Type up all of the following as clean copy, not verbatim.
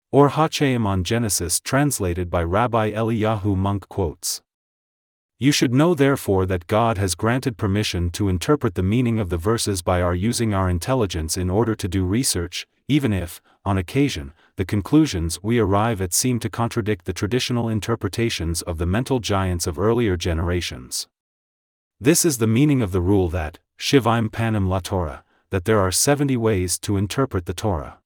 Or Hachaim on Genesis translated by Rabbi Eliyahu Monk quotes. You should know therefore that God has granted permission to interpret the meaning of the verses by our using our intelligence in order to do research, even if, on occasion, the conclusions we arrive at seem to contradict the traditional interpretations of the mental giants of earlier generations. This is the meaning of the rule that, Shivim Panim La Torah, that there are 70 ways to interpret the Torah.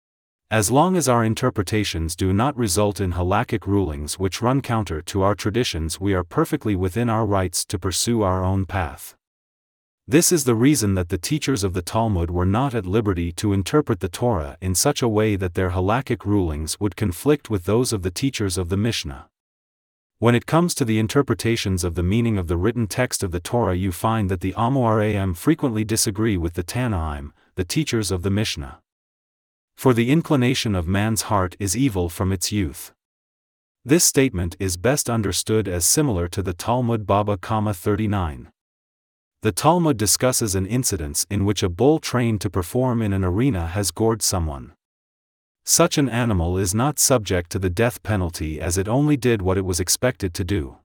As long as our interpretations do not result in halakhic rulings which run counter to our traditions, we are perfectly within our rights to pursue our own path. This is the reason that the teachers of the Talmud were not at liberty to interpret the Torah in such a way that their halakhic rulings would conflict with those of the teachers of the Mishnah. When it comes to the interpretations of the meaning of the written text of the Torah, you find that the Amoraim frequently disagree with the Tanaim, the teachers of the Mishnah. For the inclination of man's heart is evil from its youth. This statement is best understood as similar to the Talmud Baba 39. The Talmud discusses an incident in which a bull trained to perform in an arena has gored someone. Such an animal is not subject to the death penalty as it only did what it was expected to do.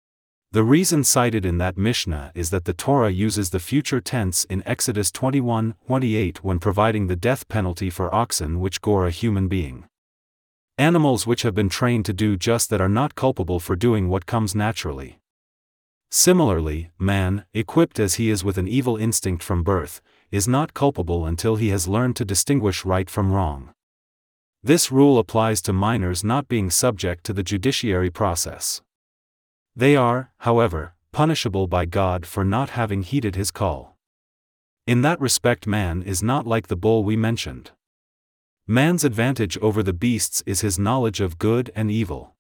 The reason cited in that Mishnah is that the Torah uses the future tense in Exodus 21:28 when providing the death penalty for oxen which gore a human being. Animals which have been trained to do just that are not culpable for doing what comes naturally. Similarly, man, equipped as he is with an evil instinct from birth, is not culpable until he has learned to distinguish right from wrong. This rule applies to minors not being subject to the judiciary process. They are, however, punishable by God for not having heeded his call. In that respect, man is not like the bull we mentioned. Man's advantage over the beasts is his knowledge of good and evil.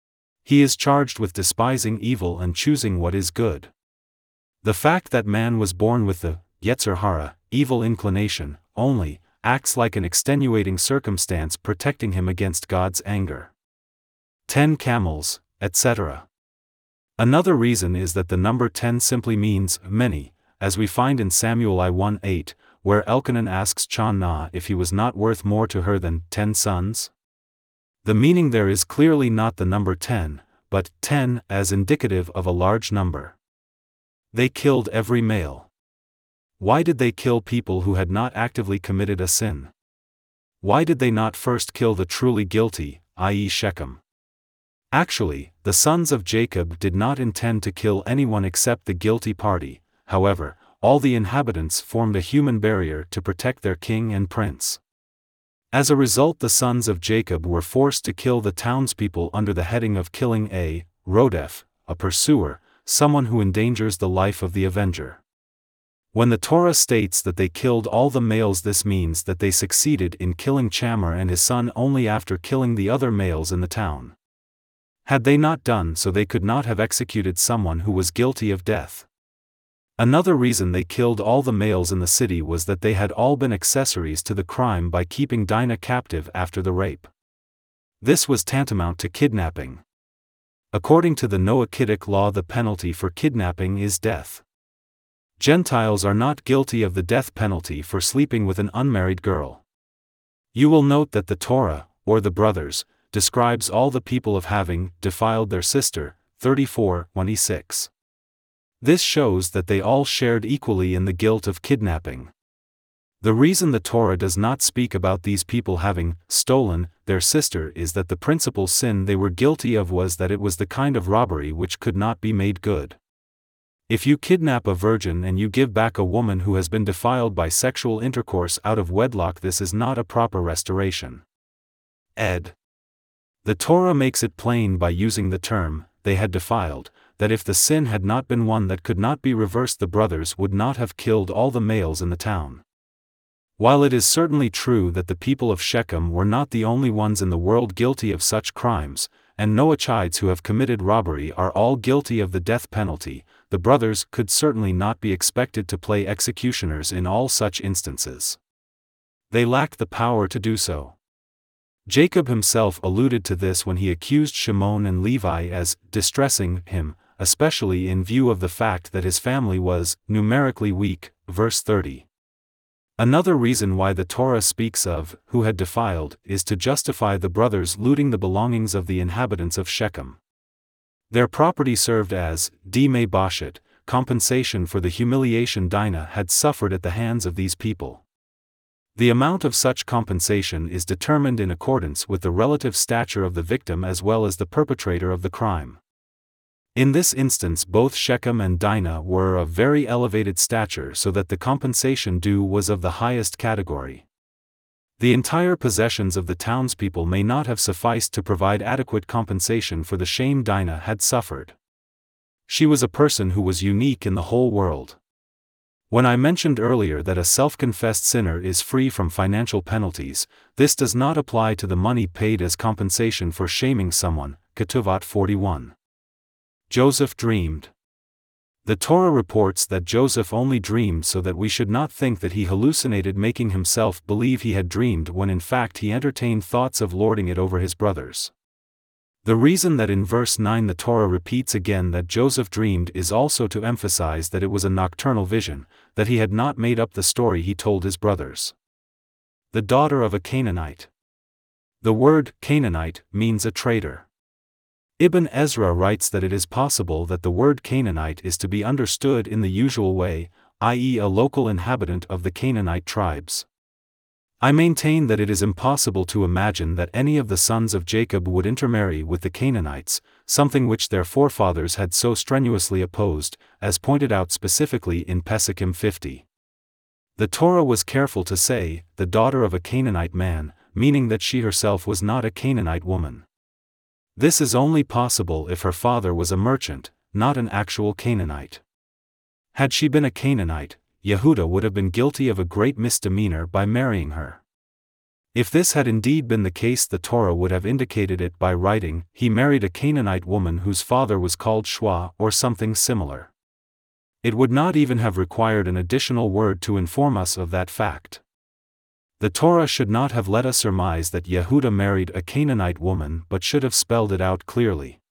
He is charged with despising evil and choosing what is good. The fact that man was born with the Yetzer Hara, evil inclination, only, acts like an extenuating circumstance protecting him against God's anger. 10 camels, etc. Another reason is that the number 10 simply means many, as we find in Samuel I 1:8, where Elkanah asks Chanah if he was not worth more to her than 10 sons. The meaning there is clearly not the number 10, but 10 as indicative of a large number. They killed every male. Why did they kill people who had not actively committed a sin? Why did they not first kill the truly guilty, i.e. Shechem? Actually, the sons of Jacob did not intend to kill anyone except the guilty party. However, all the inhabitants formed a human barrier to protect their king and prince. As a result, the sons of Jacob were forced to kill the townspeople under the heading of killing a rodef, a pursuer, someone who endangers the life of the avenger. When the Torah states that they killed all the males, this means that they succeeded in killing Chamar and his son only after killing the other males in the town. Had they not done so, they could not have executed someone who was guilty of death. Another reason they killed all the males in the city was that they had all been accessories to the crime by keeping Dinah captive after the rape. This was tantamount to kidnapping. According to the Noachitic law, the penalty for kidnapping is death. Gentiles are not guilty of the death penalty for sleeping with an unmarried girl. You will note that the Torah, or the brothers, describes all the people of having defiled their sister, 34:26. This shows that they all shared equally in the guilt of kidnapping. The reason the Torah does not speak about these people having stolen their sister is that the principal sin they were guilty of was that it was the kind of robbery which could not be made good. If you kidnap a virgin and you give back a woman who has been defiled by sexual intercourse out of wedlock, this is not a proper restoration. Ed. The Torah makes it plain by using the term, they had defiled, that if the sin had not been one that could not be reversed, the brothers would not have killed all the males in the town. While it is certainly true that the people of Shechem were not the only ones in the world guilty of such crimes, and Noachites who have committed robbery are all guilty of the death penalty, the brothers could certainly not be expected to play executioners in all such instances. They lacked the power to do so. Jacob himself alluded to this when he accused Shimon and Levi as distressing him, especially in view of the fact that his family was numerically weak, verse 30. Another reason why the Torah speaks of who had defiled is to justify the brothers looting the belongings of the inhabitants of Shechem. Their property served as Dime Bashet, compensation for the humiliation Dinah had suffered at the hands of these people. The amount of such compensation is determined in accordance with the relative stature of the victim as well as the perpetrator of the crime. In this instance, both Shechem and Dinah were of very elevated stature, so that the compensation due was of the highest category. The entire possessions of the townspeople may not have sufficed to provide adequate compensation for the shame Dinah had suffered. She was a person who was unique in the whole world. When I mentioned earlier that a self-confessed sinner is free from financial penalties, this does not apply to the money paid as compensation for shaming someone. Ketuvot 41. Joseph dreamed. The Torah reports that Joseph only dreamed so that we should not think that he hallucinated, making himself believe he had dreamed when in fact he entertained thoughts of lording it over his brothers. The reason that in verse 9 the Torah repeats again that Joseph dreamed is also to emphasize that it was a nocturnal vision, that he had not made up the story he told his brothers. The daughter of a Canaanite. The word Canaanite means a traitor. Ibn Ezra writes that it is possible that the word Canaanite is to be understood in the usual way, i.e., a local inhabitant of the Canaanite tribes. I maintain that it is impossible to imagine that any of the sons of Jacob would intermarry with the Canaanites, something which their forefathers had so strenuously opposed, as pointed out specifically in Pesukim 50. The Torah was careful to say, the daughter of a Canaanite man, meaning that she herself was not a Canaanite woman. This is only possible if her father was a merchant, not an actual Canaanite. Had she been a Canaanite, Yehuda would have been guilty of a great misdemeanor by marrying her. If this had indeed been the case, the Torah would have indicated it by writing, he married a Canaanite woman whose father was called Shua or something similar. It would not even have required an additional word to inform us of that fact. The Torah should not have let us surmise that Yehuda married a Canaanite woman, but should have spelled it out clearly.